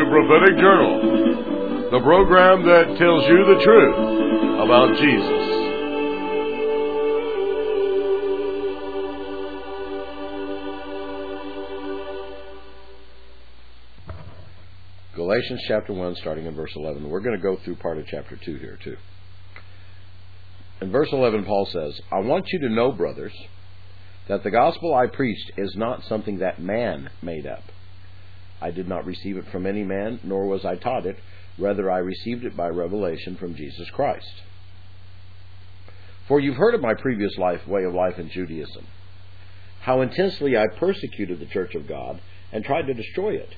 Prophetic Journal, the program that tells you the truth about Jesus. Galatians chapter 1, starting in verse 11. We're going to go through part of chapter 2 here, too. In verse 11, Paul says, I want you to know, brothers, that the gospel I preached is not something that man made up. I did not receive it from any man, nor was I taught it. Rather, I received it by revelation from Jesus Christ. For you've heard of my previous way of life in Judaism, how intensely I persecuted the church of God and tried to destroy it.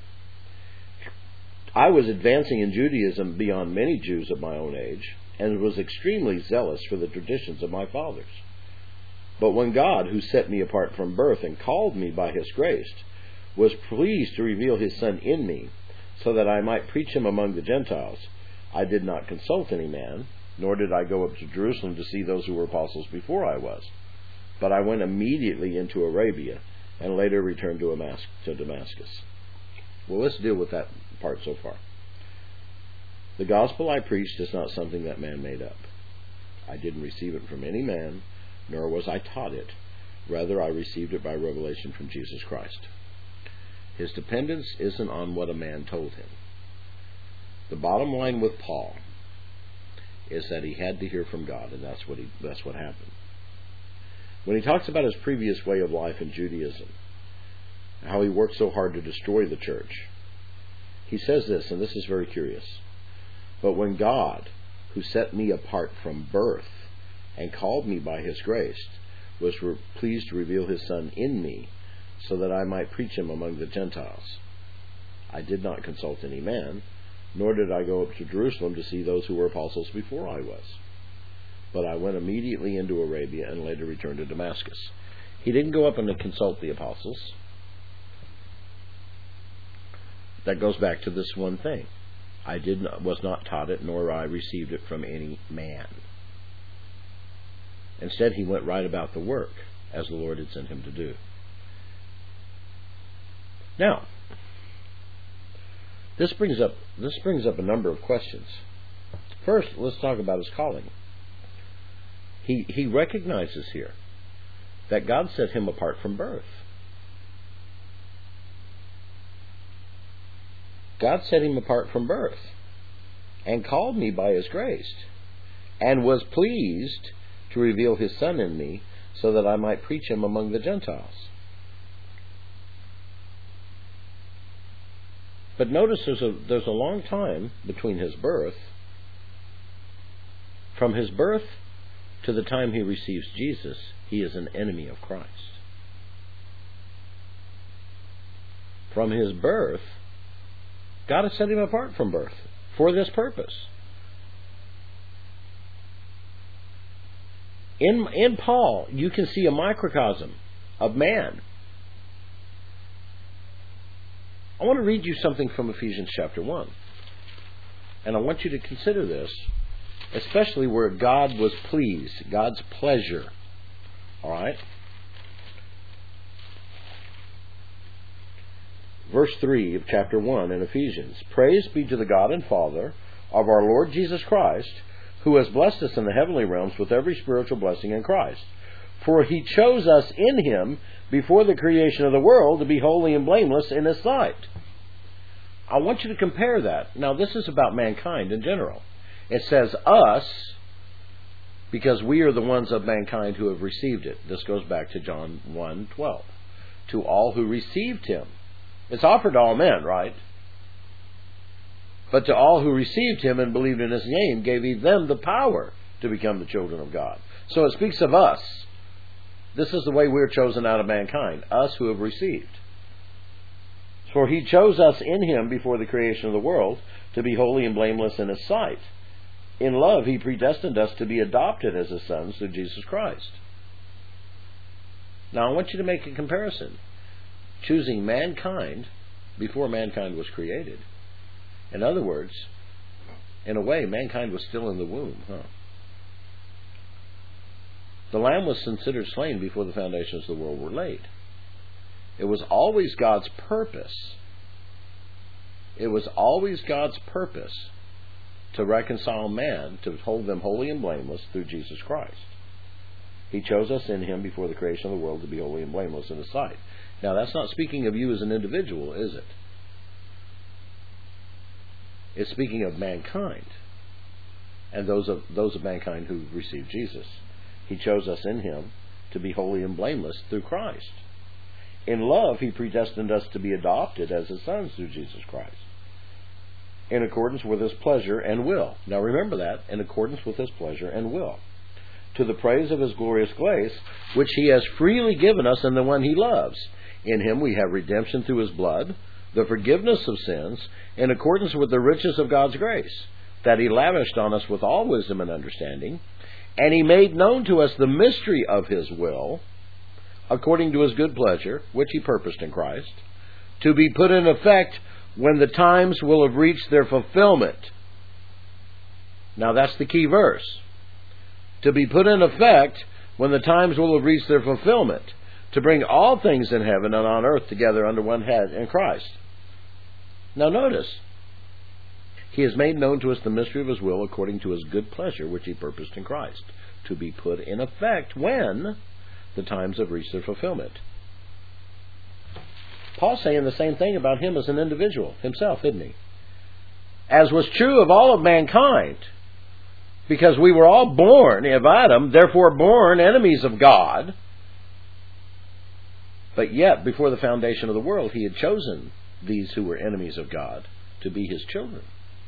I was advancing in Judaism beyond many Jews of my own age, and was extremely zealous for the traditions of my fathers. But when God, who set me apart from birth and called me by His grace, was pleased to reveal His Son in me, so that I might preach Him among the Gentiles, I did not consult any man, nor did I go up to Jerusalem to see those who were apostles before I was. But I went immediately into Arabia, and later returned to Damascus. Well, let's deal with that part so far. The gospel I preached is not something that man made up. I didn't receive it from any man, nor was I taught it. Rather, I received it by revelation from Jesus Christ. His dependence isn't on what a man told him. The bottom line with Paul is that he had to hear from God, and that's what happened. When he talks about his previous way of life in Judaism, how he worked so hard to destroy the church, he says this, and this is very curious. But when God, who set me apart from birth and called me by His grace, was pleased to reveal His Son in me, so that I might preach Him among the Gentiles, I did not consult any man, nor did I go up to Jerusalem to see those who were apostles before I was. But I went immediately into Arabia and later returned to Damascus. He didn't go up and consult the apostles. That goes back to this one thing. I was not taught it, nor I received it from any man. Instead, he went right about the work as the Lord had sent him to do. Now, this brings up a number of questions. First, let's talk about his calling. He recognizes here that God set him apart from birth. God set him apart from birth and called me by His grace and was pleased to reveal His Son in me so that I might preach Him among the Gentiles. But notice there's a long time between his birth. From his birth to the time he receives Jesus, he is an enemy of Christ. From his birth, God has set him apart from birth for this purpose. In Paul, you can see a microcosm of man. I want to read you something from Ephesians chapter 1. And I want you to consider this, especially where God was pleased, God's pleasure. All right? Verse 3 of chapter 1 in Ephesians. Praise be to the God and Father of our Lord Jesus Christ, who has blessed us in the heavenly realms with every spiritual blessing in Christ. For He chose us in Him before the creation of the world to be holy and blameless in His sight. I want you to compare that. Now, this is about mankind in general. It says us because we are the ones of mankind who have received it. This goes back to John 1:12. To all who received Him. It's offered to all men, right? But to all who received Him and believed in His name, gave He them the power to become the children of God. So it speaks of us. This is the way we're chosen out of mankind, us who have received. For He chose us in Him before the creation of the world to be holy and blameless in His sight. In love, He predestined us to be adopted as His sons through Jesus Christ. Now, I want you to make a comparison. Choosing mankind before mankind was created. In other words, in a way, mankind was still in the womb, The Lamb was considered slain before the foundations of the world were laid. It was always God's purpose It was always God's purpose to reconcile man, to hold them holy and blameless through Jesus Christ. He chose us in Him before the creation of the world to be holy and blameless in His sight. Now, that's not speaking of you as an individual, is it? It's speaking of mankind, and those of mankind who received Jesus. He chose us in Him to be holy and blameless through Christ. In love, He predestined us to be adopted as His sons through Jesus Christ, in accordance with His pleasure and will. Now remember that, in accordance with His pleasure and will, to the praise of His glorious grace, which He has freely given us in the one He loves. In Him we have redemption through His blood, the forgiveness of sins, in accordance with the riches of God's grace, that He lavished on us with all wisdom and understanding, and He made known to us the mystery of His will, according to His good pleasure, which He purposed in Christ, to be put in effect when the times will have reached their fulfillment. Now that's the key verse. To be put in effect when the times will have reached their fulfillment, to bring all things in heaven and on earth together under one head, in Christ. Now notice, He has made known to us the mystery of His will according to His good pleasure, which He purposed in Christ, to be put in effect when the times have reached their fulfillment. Paul's saying the same thing about him as an individual himself, isn't he? As was true of all of mankind, because we were all born of Adam, therefore born enemies of God. But yet, before the foundation of the world, He had chosen these who were enemies of God to be His children.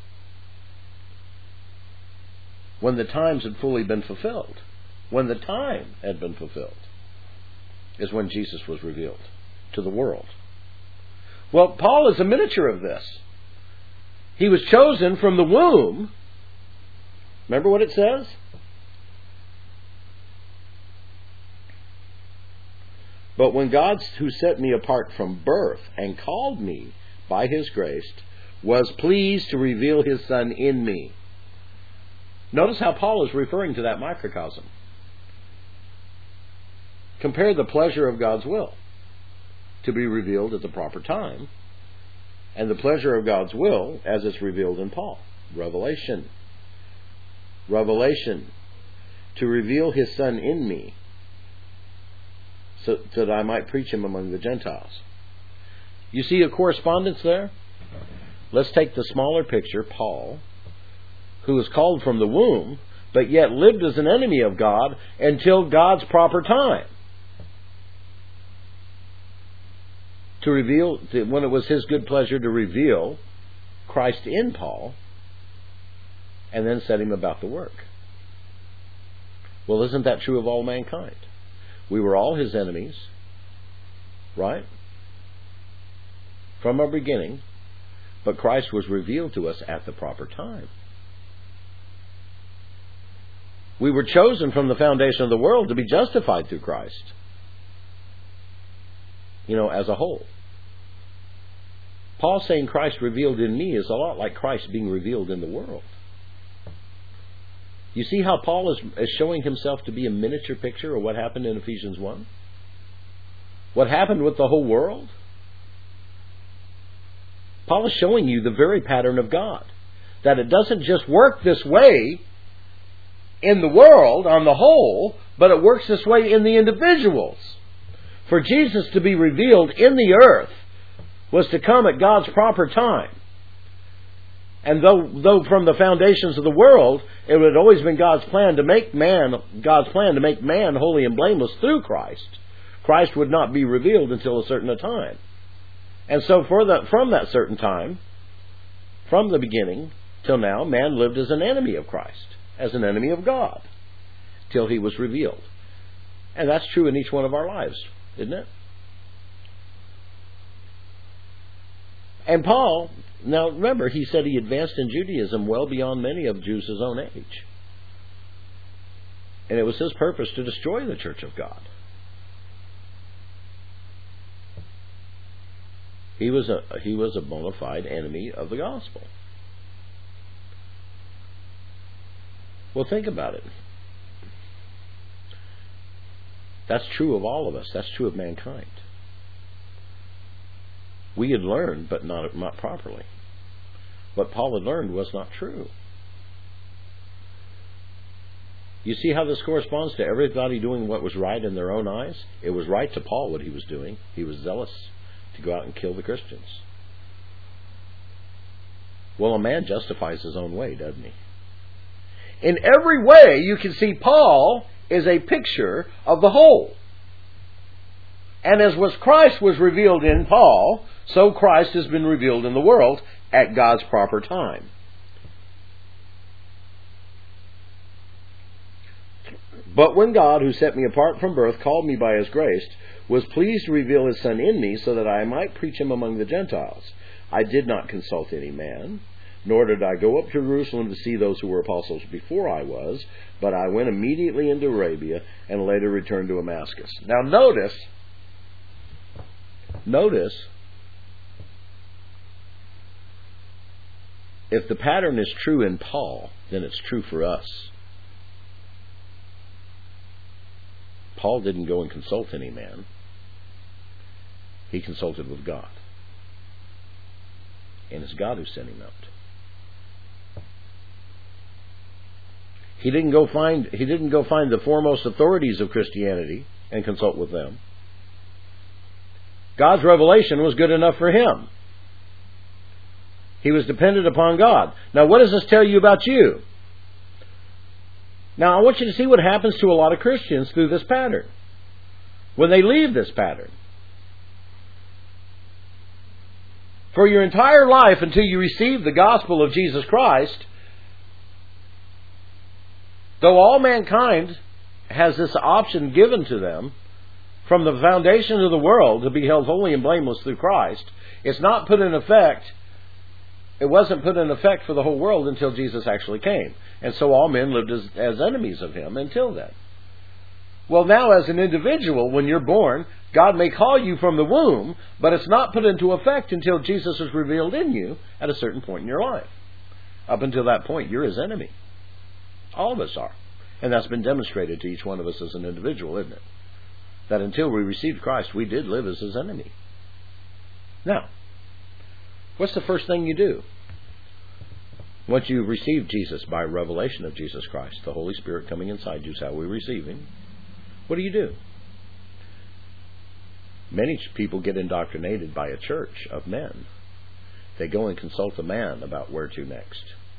When the times had fully been fulfilled, when the time had been fulfilled, is when Jesus was revealed to the world. Well, Paul is a miniature of this. He was chosen from the womb. Remember what it says? But when God, who set me apart from birth and called me by His grace, was pleased to reveal His Son in me. Notice how Paul is referring to that microcosm. Compare the pleasure of God's will to be revealed at the proper time, and the pleasure of God's will as it's revealed in Paul. Revelation. Revelation. To reveal His Son in me, so that I might preach Him among the Gentiles. You see a correspondence there? Let's take the smaller picture, Paul, who was called from the womb, but yet lived as an enemy of God until God's proper time. To reveal, when it was His good pleasure to reveal Christ in Paul, and then set him about the work. Well, isn't that true of all mankind? We were all His enemies, right? From our beginning, but Christ was revealed to us at the proper time. We were chosen from the foundation of the world to be justified through Christ. As a whole. Paul saying Christ revealed in me is a lot like Christ being revealed in the world. You see how Paul is showing himself to be a miniature picture of what happened in Ephesians 1? What happened with the whole world? Paul is showing you the very pattern of God. That it doesn't just work this way in the world on the whole, but it works this way in the individuals. For Jesus to be revealed in the earth was to come at God's proper time. And though from the foundations of the world, it had always been God's plan to make man holy and blameless through Christ, Christ would not be revealed until a certain time. And so from that certain time, from the beginning till now, man lived as an enemy of Christ, as an enemy of God, till He was revealed. And that's true in each one of our lives, isn't it? And Paul, now remember, he said he advanced in Judaism well beyond many of Jews his own age. And it was his purpose to destroy the church of God. He was a bona fide enemy of the gospel. Well, think about it. That's true of all of us. That's true of mankind. We had learned, but not properly. what Paul had learned was not true. You see how this corresponds to everybody doing what was right in their own eyes? It was right to Paul what he was doing. He was zealous to go out and kill the Christians. Well, a man justifies his own way, doesn't he? In every way, you can see Paul is a picture of the whole. And as Christ was revealed in Paul, so Christ has been revealed in the world at God's proper time. But when God, who set me apart from birth, called me by His grace, was pleased to reveal His Son in me so that I might preach Him among the Gentiles, I did not consult any man, nor did I go up to Jerusalem to see those who were apostles before I was, but I went immediately into Arabia and later returned to Damascus. Now notice, if the pattern is true in Paul, then it's true for us. Paul didn't go and consult any man. He consulted with God. And it's God who sent him out. He didn't go find the foremost authorities of Christianity and consult with them. God's revelation was good enough for him. He was dependent upon God. Now, what does this tell you about you? Now, I want you to see what happens to a lot of Christians through this pattern. When they leave this pattern. For your entire life, until you receive the gospel of Jesus Christ, though all mankind has this option given to them from the foundation of the world to be held holy and blameless through Christ, it's not put in effect. It wasn't put in effect for the whole world until Jesus actually came. And so all men lived as enemies of Him until then. Well, now as an individual, when you're born, God may call you from the womb, but it's not put into effect until Jesus is revealed in you at a certain point in your life. Up until that point, you're His enemy. All of us are. And that's been demonstrated to each one of us as an individual, isn't it? That until we received Christ, we did live as His enemy. Now, what's the first thing you do? Once you've received Jesus by revelation of Jesus Christ, the Holy Spirit coming inside you is how we receive Him. What do? Many people get indoctrinated by a church of men. They go and consult a man about where to next.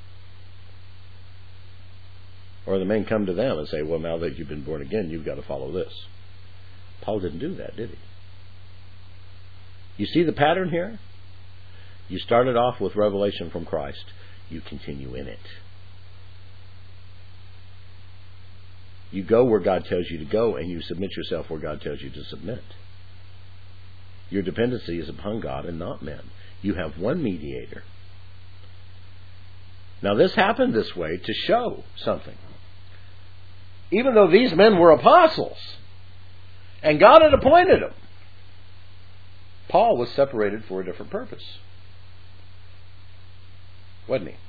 Or the men come to them and say, well, now that you've been born again, you've got to follow this. Paul didn't do that, did he? You see the pattern here? You started off with revelation from Christ. You continue in it. You go where God tells you to go, and you submit yourself where God tells you to submit. Your dependency is upon God and not men. You have one mediator. Now this happened this way to show something. Even though these men were apostles, and God had appointed them, Paul was separated for a different purpose. Wasn't he?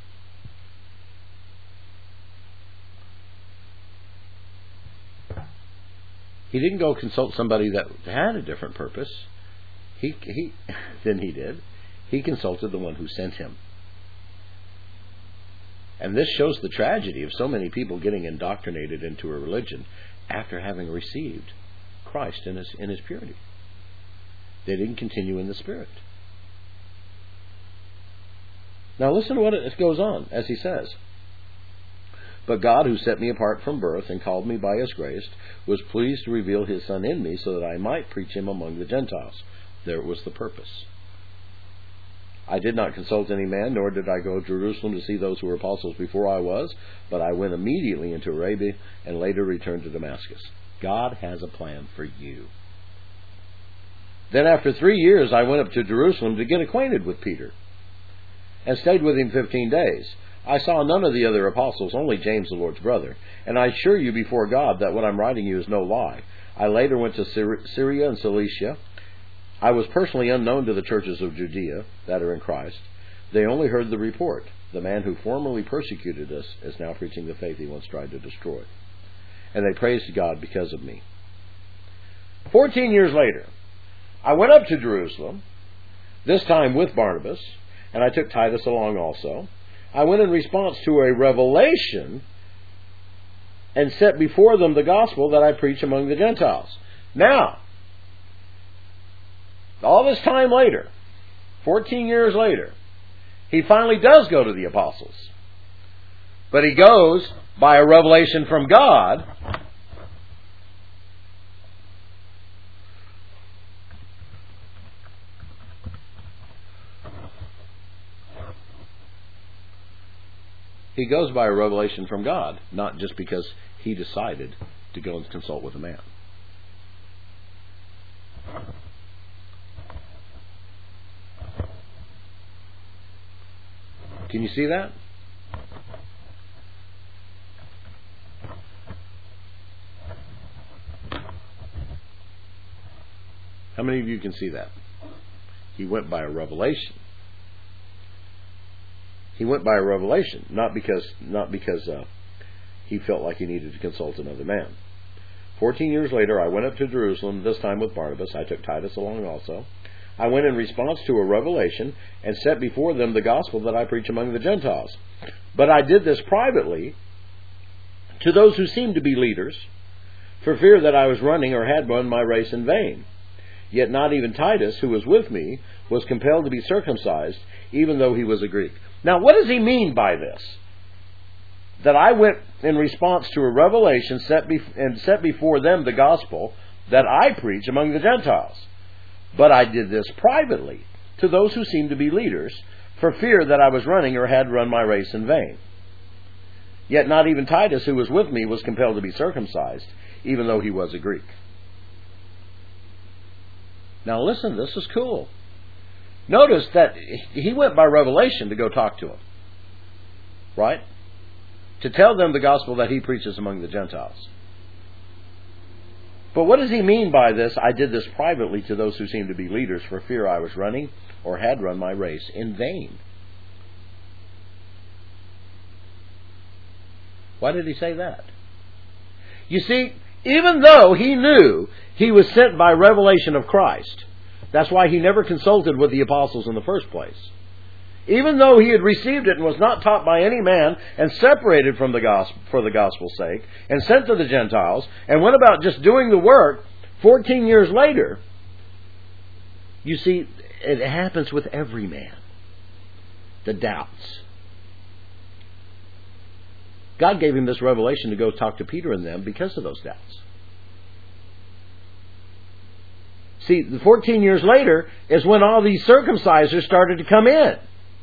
He didn't go consult somebody that had a different purpose. Than he did. He consulted the one who sent him. And this shows the tragedy of so many people getting indoctrinated into a religion after having received Christ in his purity. They didn't continue in the Spirit. Now listen to what it goes on as he says. But God, who set me apart from birth and called me by His grace, was pleased to reveal His Son in me so that I might preach Him among the Gentiles. There was the purpose. I did not consult any man, nor did I go to Jerusalem to see those who were apostles before I was, but I went immediately into Arabia and later returned to Damascus. God has a plan for you. Then after 3 years I went up to Jerusalem to get acquainted with Peter, and stayed with him 15 days. I saw none of the other apostles, only James, the Lord's brother. And I assure you before God that what I'm writing you is no lie. I later went to Syria and Cilicia. I was personally unknown to the churches of Judea that are in Christ. They only heard the report. The man who formerly persecuted us is now preaching the faith he once tried to destroy. And they praised God because of me. 14 years later, I went up to Jerusalem, this time with Barnabas, and I took Titus along also. I went in response to a revelation and set before them the gospel that I preach among the Gentiles. Now, all this time later, 14 years later, he finally does go to the apostles. But he goes by a revelation from God. He goes by a revelation from God, not just because he decided to go and consult with a man. Can you see that? How many of you can see that? He went by a revelation. He went by a revelation, not because he felt like he needed to consult another man. 14 years later, I went up to Jerusalem, this time with Barnabas. I took Titus along also. I went in response to a revelation and set before them the gospel that I preach among the Gentiles. But I did this privately to those who seemed to be leaders, for fear that I was running or had run my race in vain. Yet not even Titus, who was with me, was compelled to be circumcised, even though he was a Greek. Now, what does he mean by this? That I went in response to a revelation and set before them the gospel that I preach among the Gentiles. But I did this privately to those who seemed to be leaders, for fear that I was running or had run my race in vain. Yet not even Titus, who was with me, was compelled to be circumcised, even though he was a Greek. Now listen, this is cool. Notice that he went by revelation to go talk to them. Right? To tell them the gospel that he preaches among the Gentiles. But what does he mean by this? I did this privately to those who seemed to be leaders, for fear I was running or had run my race in vain. Why did he say that? You see, even though he knew he was sent by revelation of Christ, that's why he never consulted with the apostles in the first place. Even though he had received it and was not taught by any man and separated from the gospel for the gospel's sake and sent to the Gentiles and went about just doing the work, 14 years later, you see, it happens with every man. The doubts. God gave him this revelation to go talk to Peter and them because of those doubts. See, the 14 years later is when all these circumcisers started to come in.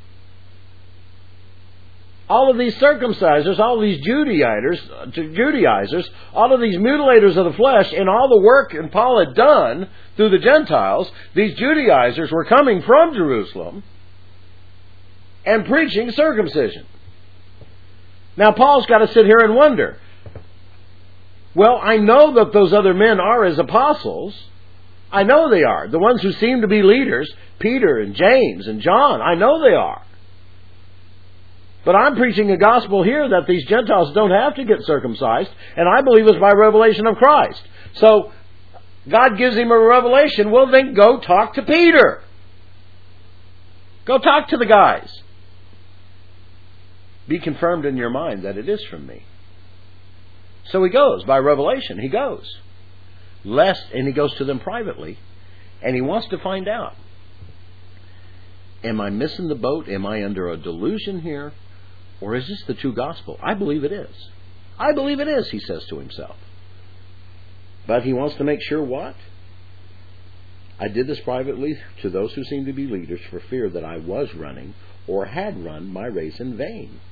All of these circumcisers, all of these Judaizers, all of these mutilators of the flesh, and all the work that Paul had done through the Gentiles, these Judaizers were coming from Jerusalem and preaching circumcision. Now Paul's got to sit here and wonder, well, I know that those other men are as apostles. I know they are. The ones who seem to be leaders, Peter and James and John, I know they are. But I'm preaching a gospel here that these Gentiles don't have to get circumcised, and I believe it's by revelation of Christ. So, God gives him a revelation. Well, then go talk to Peter. Go talk to the guys. Be confirmed in your mind that it is from me. So he goes, by revelation, he goes. And he goes to them privately, and he wants to find out. Am I missing the boat? Am I under a delusion here? Or is this the true gospel? I believe it is. I believe it is, he says to himself. But he wants to make sure what? I did this privately to those who seem to be leaders, for fear that I was running or had run my race in vain.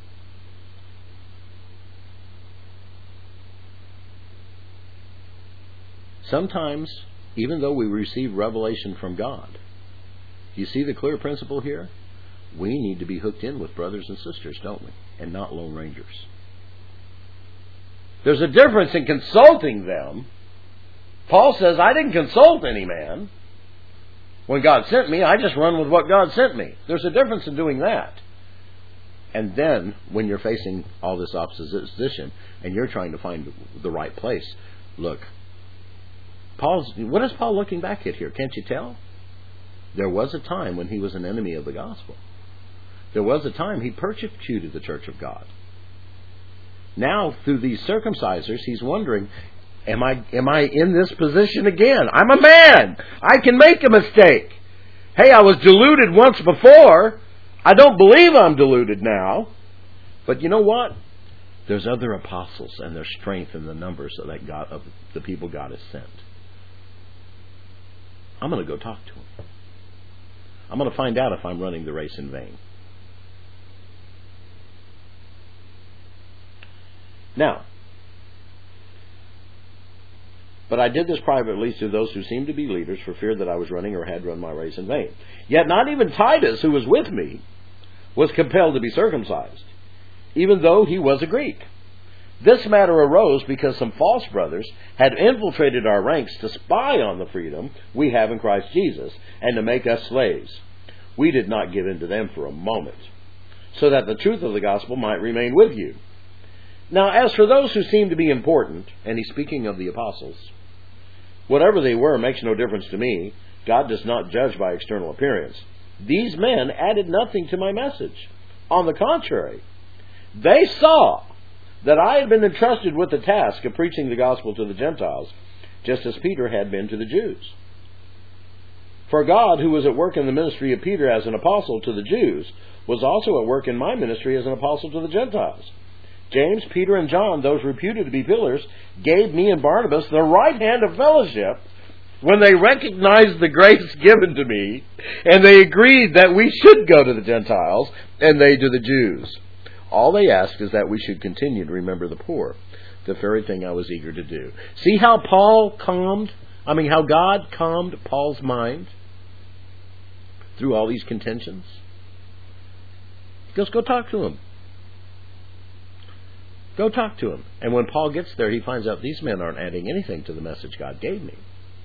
Sometimes, even though we receive revelation from God, you see the clear principle here? We need to be hooked in with brothers and sisters, don't we? And not lone rangers. There's a difference in consulting them. Paul says, I didn't consult any man. When God sent me, I just run with what God sent me. There's a difference in doing that. And then, when you're facing all this opposition, and you're trying to find the right place, look, what is Paul looking back at here? Can't you tell? There was a time when he was an enemy of the gospel. There was a time he persecuted the church of God. Now, through these circumcisers, he's wondering, am I in this position again? I'm a man. I can make a mistake. Hey, I was deluded once before. I don't believe I'm deluded now. But you know what? There's other apostles, and there's strength in the numbers of the people God has sent. I'm going to go talk to them. I'm going to find out if I'm running the race in vain. Now, but I did this privately to those who seemed to be leaders for fear that I was running or had run my race in vain. Yet not even Titus, who was with me, was compelled to be circumcised, even though he was a Greek. This matter arose because some false brothers had infiltrated our ranks to spy on the freedom we have in Christ Jesus and to make us slaves. We did not give in to them for a moment, so that the truth of the gospel might remain with you. Now, as for those who seem to be important, and he's speaking of the apostles, whatever they were makes no difference to me. God does not judge by external appearance. These men added nothing to my message. On the contrary, they saw that I had been entrusted with the task of preaching the gospel to the Gentiles, just as Peter had been to the Jews. For God, who was at work in the ministry of Peter as an apostle to the Jews, was also at work in my ministry as an apostle to the Gentiles. James, Peter, and John, those reputed to be pillars, gave me and Barnabas the right hand of fellowship when they recognized the grace given to me, and they agreed that we should go to the Gentiles, and they to the Jews. All they asked is that we should continue to remember the poor, the very thing I was eager to do. See how how God calmed Paul's mind through all these contentions? He goes, go talk to him. Go talk to him. And when Paul gets there, he finds out these men aren't adding anything to the message God gave me.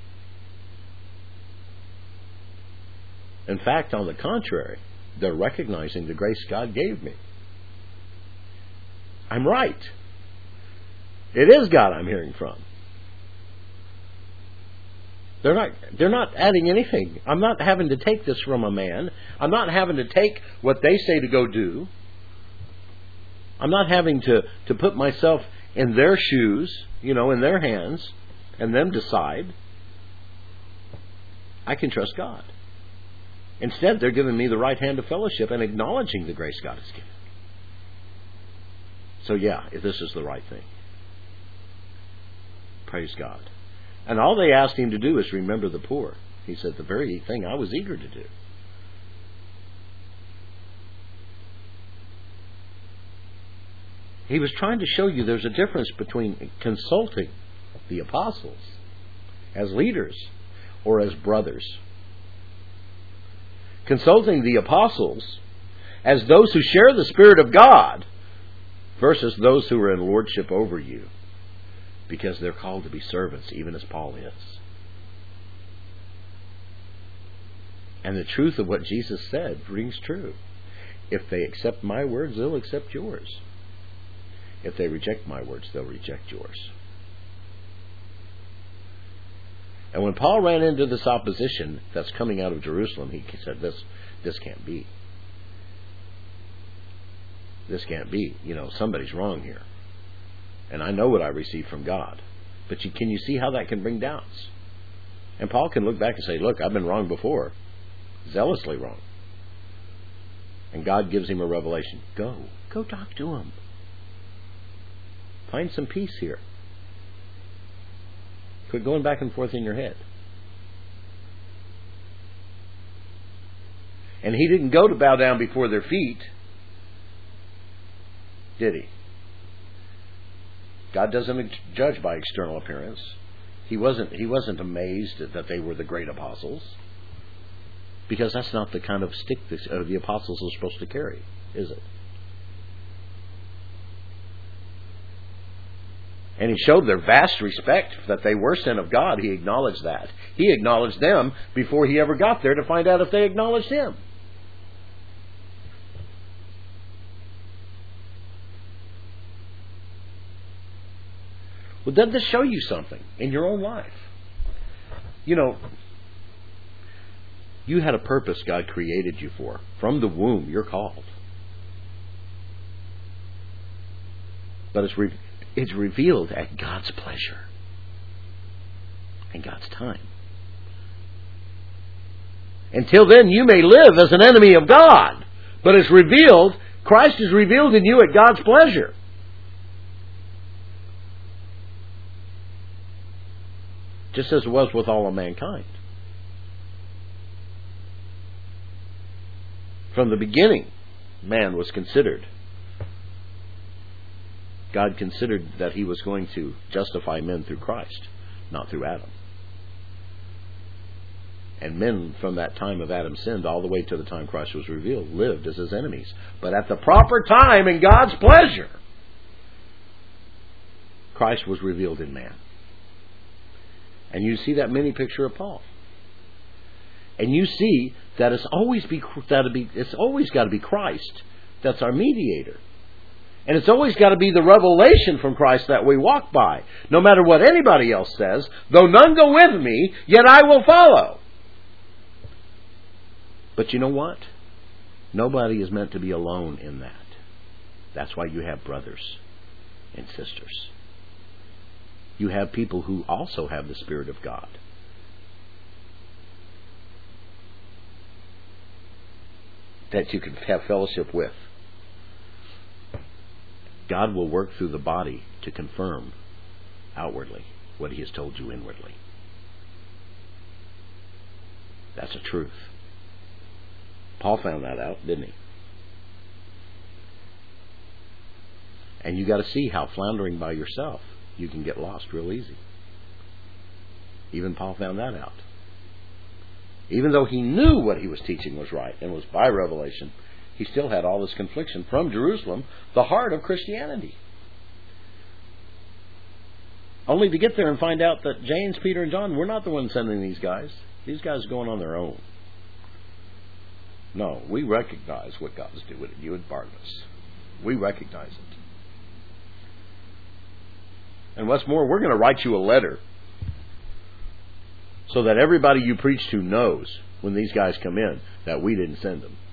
In fact, on the contrary, they're recognizing the grace God gave me. I'm right. It is God I'm hearing from. They're not adding anything. I'm not having to take this from a man. I'm not having to take what they say to go do. I'm not having to put myself in their shoes, in their hands, and them decide. I can trust God. Instead, they're giving me the right hand of fellowship and acknowledging the grace God has given. So this is the right thing. Praise God. And all they asked him to do is remember the poor. He said, the very thing I was eager to do. He was trying to show you there's a difference between consulting the apostles as leaders or as brothers. Consulting the apostles as those who share the Spirit of God versus those who are in lordship over you, because they're called to be servants, even as Paul is. And the truth of what Jesus said rings true. If they accept my words, they'll accept yours. If they reject my words, they'll reject yours. And when Paul ran into this opposition that's coming out of Jerusalem, he said, this can't be. This can't be. Somebody's wrong here. And I know what I received from God. But can you see how that can bring doubts? And Paul can look back and say, look, I've been wrong before. Zealously wrong. And God gives him a revelation. Go talk to him. Find some peace here. Quit going back and forth in your head. And he didn't go to bow down before their feet, did he? God doesn't judge by external appearance. He wasn't amazed that they were the great apostles, because that's not the kind of stick the apostles are supposed to carry, is it? And he showed their vast respect that they were sent of God. He acknowledged that. He acknowledged them before he ever got there to find out if they acknowledged him. Well, doesn't this show you something in your own life? You had a purpose God created you for. From the womb, you're called. But it's revealed at God's pleasure and God's time. Until then, you may live as an enemy of God. But it's revealed, Christ is revealed in you at God's pleasure. Just as it was with all of mankind. From the beginning, man was considered. God considered that He was going to justify men through Christ, not through Adam. And men from that time of Adam's sin all the way to the time Christ was revealed lived as His enemies. But at the proper time, in God's pleasure, Christ was revealed in man. And you see that mini picture of Paul. And you see that it's always got to be Christ that's our mediator. And it's always got to be the revelation from Christ that we walk by. No matter what anybody else says, though none go with me, yet I will follow. But you know what? Nobody is meant to be alone in that. That's why you have brothers and sisters. You have people who also have the Spirit of God. That you can have fellowship with. God will work through the body to confirm outwardly what He has told you inwardly. That's a truth. Paul found that out, didn't he? And you got to see how floundering by yourself you can get lost real easy. Even Paul found that out. Even though he knew what he was teaching was right and was by revelation, he still had all this confliction from Jerusalem, the heart of Christianity. Only to get there and find out that James, Peter, and John were not the ones sending these guys. These guys are going on their own. No, we recognize what God is doing in you and Barnabas. We recognize it. And what's more, we're going to write you a letter so that everybody you preach to knows when these guys come in that we didn't send them.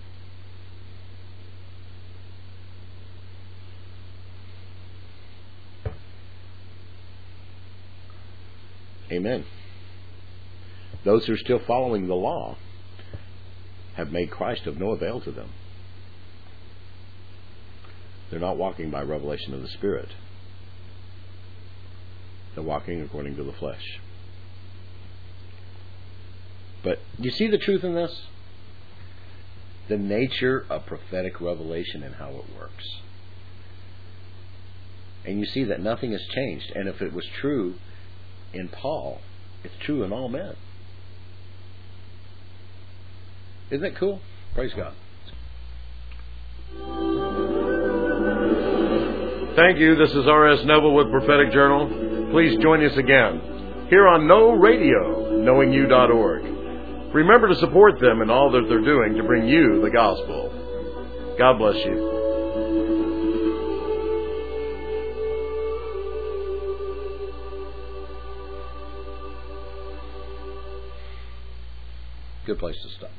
Amen. Those who are still following the law have made Christ of no avail to them. They're not walking by revelation of the Spirit. They're walking according to the flesh. But you see the truth in this? The nature of prophetic revelation and how it works. And you see that nothing has changed. And if it was true in Paul, it's true in all men. Isn't that cool? Praise God. Thank you. This is R.S. Neville with Prophetic Journal. Please join us again here on No Radio, knowingyou.org. Remember to support them in all that they're doing to bring you the gospel. God bless you. Good place to stop.